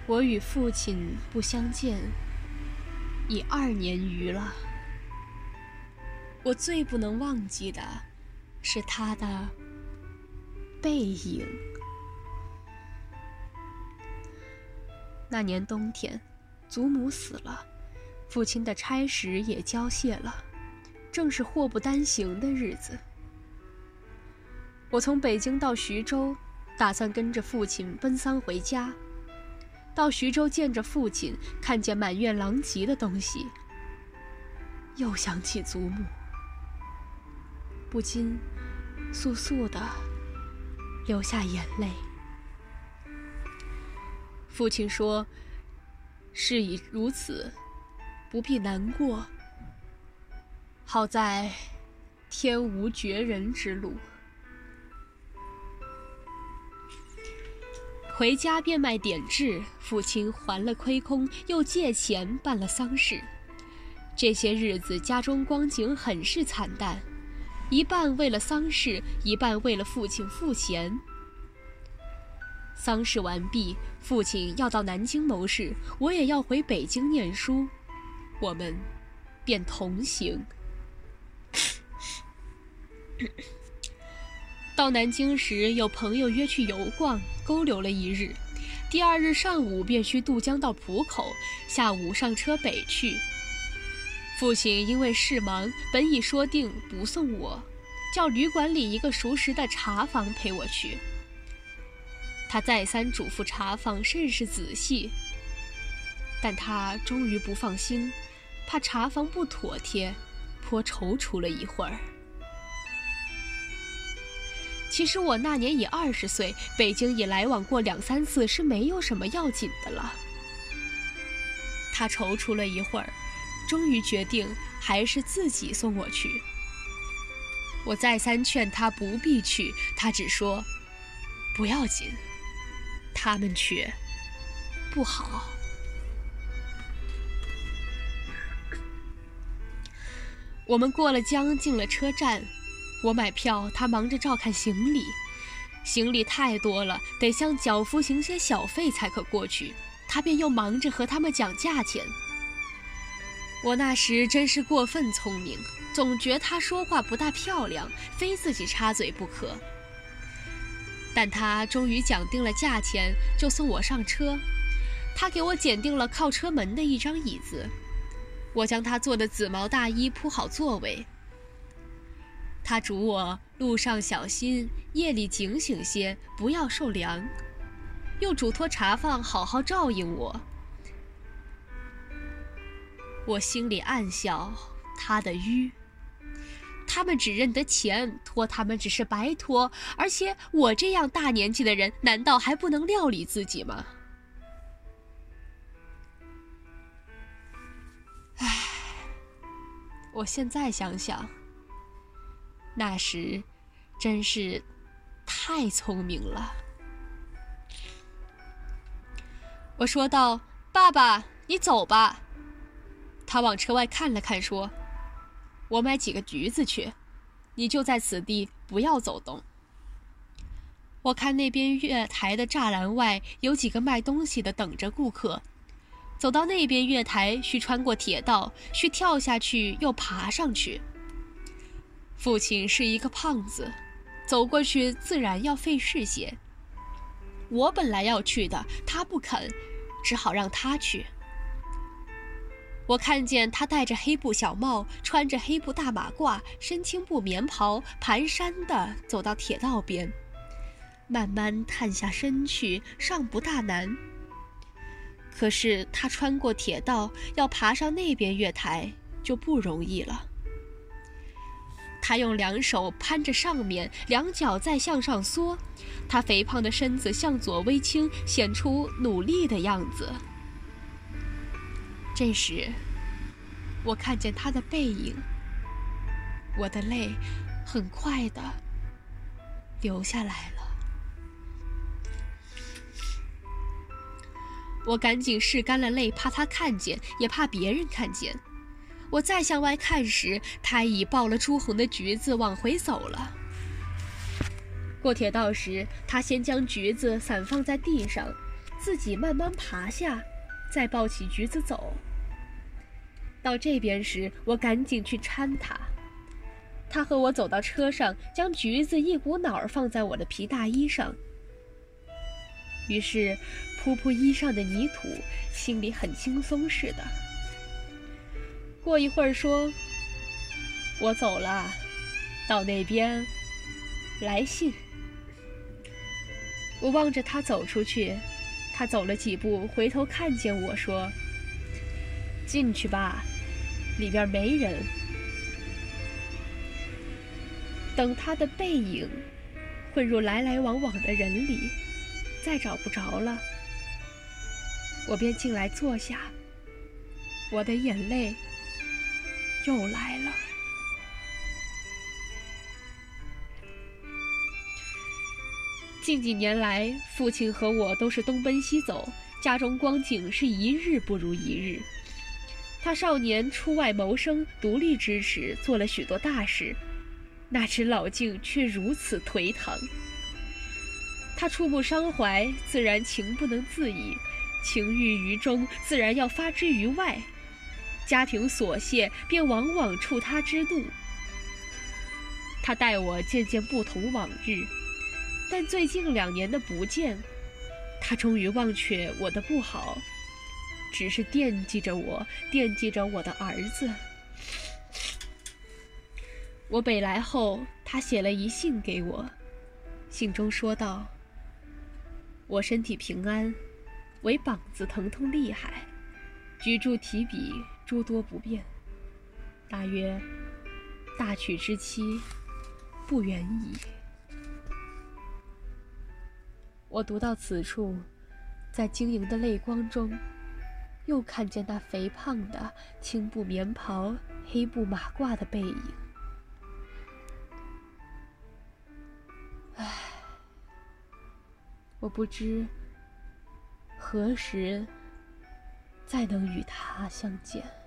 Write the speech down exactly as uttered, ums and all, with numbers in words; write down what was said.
我与父亲不相见已二年余了。我最不能忘记的是他的背影。那年冬天，祖母死了，父亲的差使也交卸了，正是祸不单行的日子。我从北京到徐州，打算跟着父亲奔丧回家。到徐州见着父亲，看见满院狼藉的东西，又想起祖母，不禁簌簌地流下眼泪。父亲说：“事已如此，不必难过。好在天无绝人之路。”回家变卖典质，父亲还了亏空，又借钱办了丧事。这些日子家中光景很是惨淡，一半为了丧事，一半为了父亲付钱。丧事完毕，父亲要到南京谋事，我也要回北京念书，我们便同行。到南京时，有朋友约去游逛，勾留了一日。第二日上午便需渡江到浦口，下午上车北去。父亲因为事忙，本已说定不送我，叫旅馆里一个熟识的茶房陪我去。他再三嘱咐茶房甚是仔细，但他终于不放心，怕茶房不妥帖，颇踌躇了一会儿。其实我那年已二十岁，北京已来往过两三次，是没有什么要紧的了。他踌躇了一会儿，终于决定还是自己送我去。我再三劝他不必去，他只说不要紧，他们去不好。我们过了江，进了车站。我买票，他忙着照看行李，行李太多了，得向脚夫行些小费才可过去，他便又忙着和他们讲价钱。我那时真是过分聪明，总觉他说话不大漂亮，非自己插嘴不可。但他终于讲定了价钱，就送我上车。他给我拣定了靠车门的一张椅子，我将他做的紫毛大衣铺好座位。他嘱我路上小心，夜里警醒些，不要受凉，又嘱托茶房好好照应我。我心里暗笑他的愚，他们只认得钱，托他们只是白托，而且我这样大年纪的人，难道还不能料理自己吗？唉，我现在想想，那时真是太聪明了。我说道：“爸爸，你走吧。”他往车外看了看，说：“我买几个橘子去，你就在此地，不要走动。”我看那边月台的栅栏外有几个卖东西的等着顾客，走到那边月台需穿过铁道，需跳下去又爬上去。父亲是一个胖子，走过去自然要费事些。我本来要去的，他不肯，只好让他去。我看见他戴着黑布小帽，穿着黑布大马褂，身青布棉袍，蹒跚地走到铁道边，慢慢探下身去，尚不大难。可是他穿过铁道，要爬上那边月台，就不容易了。他用两手攀着上面，两脚再向上缩，他肥胖的身子向左微倾，显出努力的样子。这时我看见他的背影，我的泪很快地流下来了。我赶紧拭干了泪，怕他看见，也怕别人看见。我再向外看时，他已抱了朱红的橘子往回走了。过铁道时，他先将橘子散放在地上， 自己慢慢爬下，再抱起橘子走。到这边时，我赶紧去搀他。他和我走到车上，将橘子一股脑儿放在我的皮大衣上。于是扑扑衣上的泥土，心里很轻松似的。过一会儿说：“我走了，到那边来信。”我望着他走出去，他走了几步，回头看见我说：“进去吧，里边没人。”等他的背影混入来来往往的人里，再找不着了，我便进来坐下，我的眼泪又来了。近几年来，父亲和我都是东奔西走，家中光景是一日不如一日。他少年出外谋生，独立支持，做了许多大事，那只老境却如此颓唐。他触目伤怀，自然情不能自已，情郁于中，自然要发之于外，家庭琐屑便往往触他之怒。他待我渐渐不同往日，但最近两年的不见，他终于忘却我的不好，只是惦记着我，惦记着我的儿子。我北来后，他写了一信给我，信中说道：“我身体平安，唯膀子疼痛厉害，举箸提笔诸多不便，大约大娶之期不远矣。”我读到此处，在晶莹的泪光中，又看见那肥胖的青布棉袍、黑布马褂的背影。唉，我不知何时再能与他相见。